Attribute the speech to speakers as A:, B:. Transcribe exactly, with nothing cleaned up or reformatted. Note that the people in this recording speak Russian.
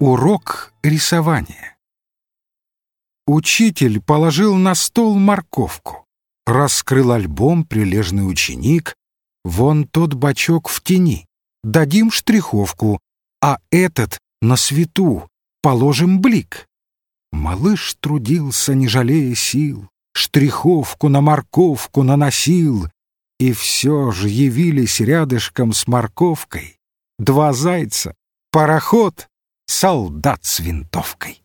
A: Урок рисования. Учитель положил на стол морковку. Раскрыл альбом прилежный ученик. Вон тот бачок в тени. Дадим штриховку, а этот на свету положим блик. Малыш трудился, не жалея сил, штриховку на морковку наносил. И все же явились рядышком с морковкой два зайца, пароход, солдат с винтовкой.